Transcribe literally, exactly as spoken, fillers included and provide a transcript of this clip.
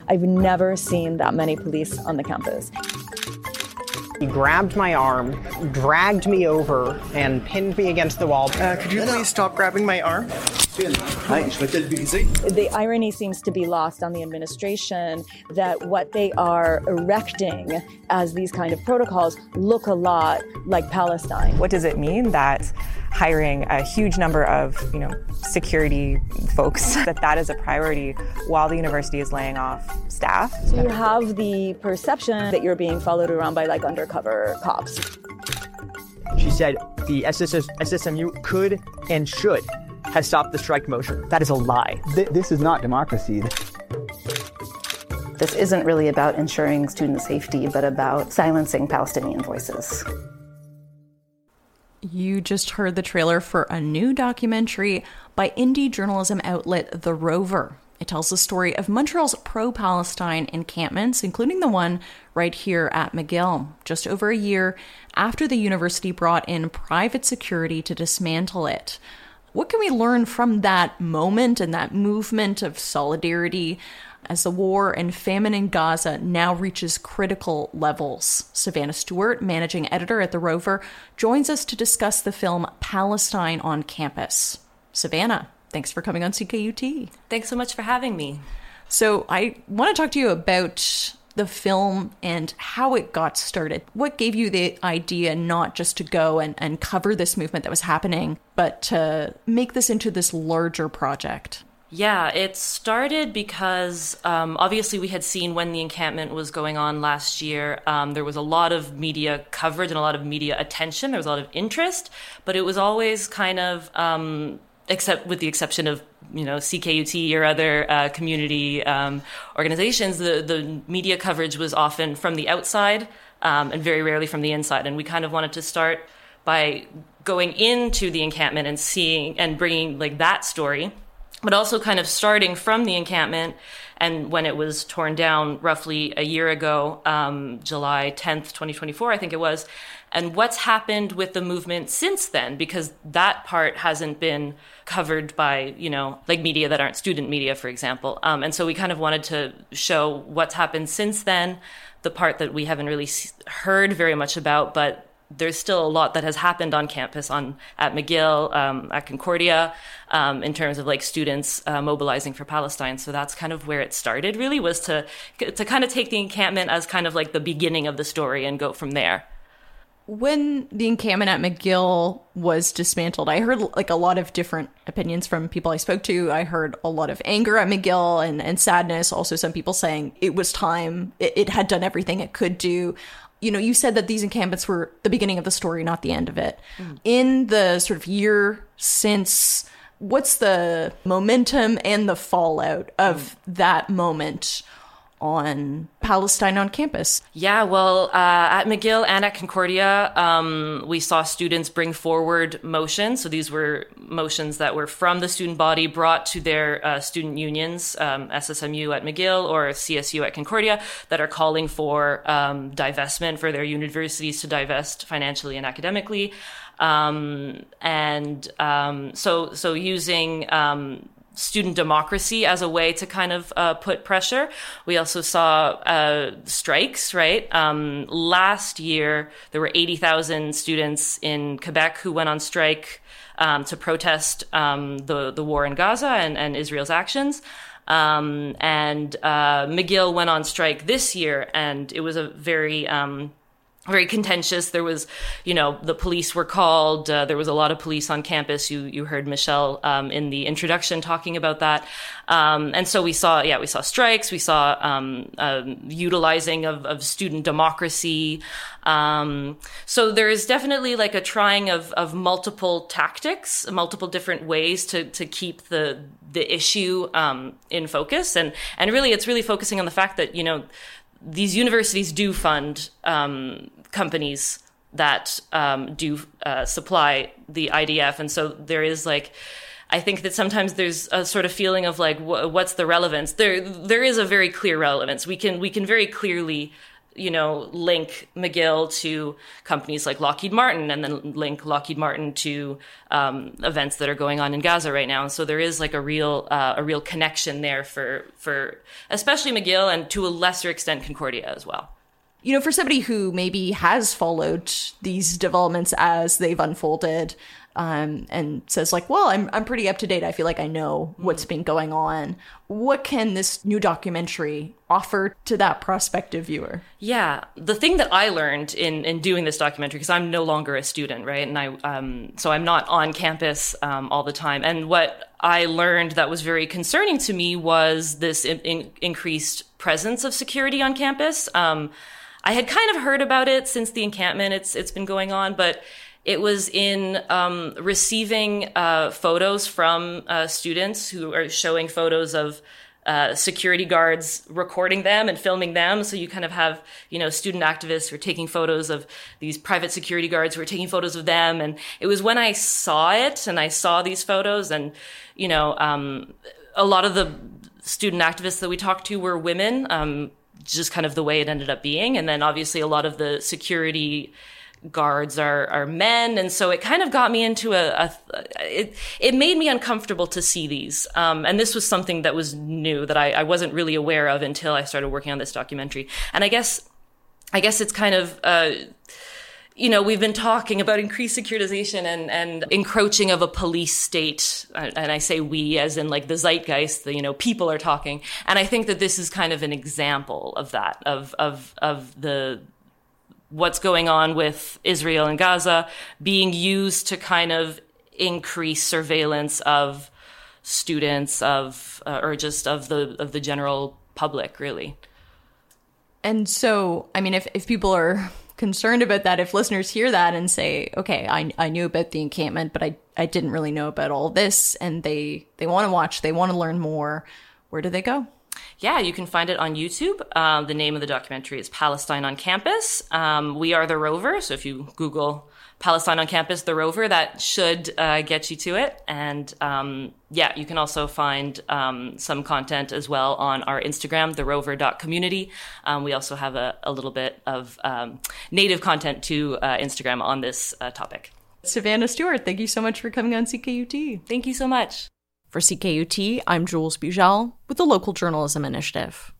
I've never seen that many police on the campus. He grabbed my arm, dragged me over, and pinned me against the wall. Uh, could you please stop grabbing my arm? The irony seems to be lost on the administration that what they are erecting as these kind of protocols look a lot like Palestine. What does it mean that hiring a huge number of, you know, security folks, that that is a priority while the university is laying off staff? So you have the perception that you're being followed around by like undercover cops. She said the S S M U could and should have stopped the strike motion. That is a lie. Th- this is not democracy. This isn't really about ensuring student safety, but about silencing Palestinian voices. You just heard the trailer for a new documentary by indie journalism outlet The Rover. It tells the story of Montreal's pro-Palestine encampments, including the one right here at McGill, just over a year after the university brought in private security to dismantle it. What can we learn from that moment and that movement of solidarity as the war and famine in Gaza now reaches critical levels? Savannah Stewart, managing editor at The Rover, joins us to discuss the film Palestine on Campus. Savannah, thanks for coming on C K U T. Thanks so much for having me. So I want to talk to you about the film and how it got started. What gave you the idea not just to go and, and cover this movement that was happening, but to make this into this larger project? Yeah, it started because um, obviously we had seen when the encampment was going on last year, um, there was a lot of media coverage and a lot of media attention. There was a lot of interest, but it was always kind of, um, except with the exception of, you know, C K U T or other uh, community um, organizations, the, the media coverage was often from the outside um, and very rarely from the inside. And we kind of wanted to start by going into the encampment and seeing and bringing like that story, but also kind of starting from the encampment and when it was torn down roughly a year ago, um, July tenth, twenty twenty-four, I think it was, and what's happened with the movement since then, because that part hasn't been covered by, you know, like media that aren't student media, for example. Um, and so we kind of wanted to show what's happened since then, the part that we haven't really heard very much about, but there's still a lot that has happened on campus, on at McGill, um, at Concordia, um, in terms of like students uh, mobilizing for Palestine. So that's kind of where it started, really, was to to kind of take the encampment as kind of like the beginning of the story and go from there. When the encampment at McGill was dismantled, I heard like a lot of different opinions from people I spoke to. I heard a lot of anger at McGill and, and sadness. Also, some people saying it was time. It, it had done everything it could do. You know, you said that these encampments were the beginning of the story, not the end of it. Mm. In the sort of year since, what's the momentum and the fallout of mm. that moment on Palestine on campus? Yeah, well, uh, at McGill and at Concordia, um, we saw students bring forward motions. So these were motions that were from the student body brought to their uh, student unions, um, S S M U at McGill or C S U at Concordia, that are calling for um, divestment, for their universities to divest financially and academically. Um, and um, so, so using um, student democracy as a way to kind of uh, put pressure. We also saw uh, strikes, right? Um, last year, there were eighty thousand students in Quebec who went on strike um, to protest um, the, the war in Gaza and, and Israel's actions. Um, and uh, McGill went on strike this year, and it was a very... Um, very contentious. There was, you know, the police were called. Uh, there was a lot of police on campus. You you heard Michelle um, in the introduction talking about that. Um, and so we saw, yeah, we saw strikes. We saw um, uh, utilizing of, of student democracy. Um, so there is definitely like a trying of, of multiple tactics, multiple different ways to to keep the the issue um, in focus. And and really, it's really focusing on the fact that, you know, these universities do fund um, companies that um, do uh, supply the I D F. And so there is like, I think that sometimes there's a sort of feeling of like, wh- what's the relevance? There, there is a very clear relevance. We can, we can very clearly you know, link McGill to companies like Lockheed Martin, and then link Lockheed Martin to um, events that are going on in Gaza right now. And so there is like a real uh, a real connection there for for especially McGill, and to a lesser extent Concordia as well. You know, for somebody who maybe has followed these developments as they've unfolded, um, and says like, well, I'm I'm pretty up to date. I feel like I know what's been going on. What can this new documentary offer to that prospective viewer? Yeah, the thing that I learned in, in doing this documentary, because I'm no longer a student, right? And I um, so I'm not on campus um, all the time. And what I learned that was very concerning to me was this in, in, increased presence of security on campus. Um, I had kind of heard about it since the encampment. It's it's been going on, but it was in um, receiving uh, photos from uh, students who are showing photos of uh, security guards recording them and filming them. So you kind of have, you know, student activists who are taking photos of these private security guards who are taking photos of them. And it was when I saw it and I saw these photos, and, you know, um, a lot of the student activists that we talked to were women, um, just kind of the way it ended up being. And then obviously a lot of the security guards are, are men. And so it kind of got me into a, a it, it made me uncomfortable to see these. Um, and this was something that was new that I, I wasn't really aware of until I started working on this documentary. And I guess, I guess it's kind of, uh, you know, we've been talking about increased securitization and, and encroaching of a police state. And I say we as in like the zeitgeist, the, you know, people are talking. And I think that this is kind of an example of that, of, of, of the, what's going on with Israel and Gaza being used to kind of increase surveillance of students, of, uh, or just of the, of the general public, really. And so, I mean, if, if people are concerned about that, if listeners hear that and say, okay, I, I knew about the encampment, but I, I didn't really know about all this, and they, they want to watch, they want to learn more, where do they go? Yeah, you can find it on YouTube. Uh, the name of the documentary is Palestine on Campus. Um, we are the Rover, so if you Google Palestine on Campus, the Rover, that should uh, get you to it. And um, yeah, you can also find um, some content as well on our Instagram, the rover dot community. Um, we also have a, a little bit of um, native content to uh, Instagram on this uh, topic. Savannah Stewart, thank you so much for coming on C K U T. Thank you so much. For C K U T, I'm Jules Bujal with the Local Journalism Initiative.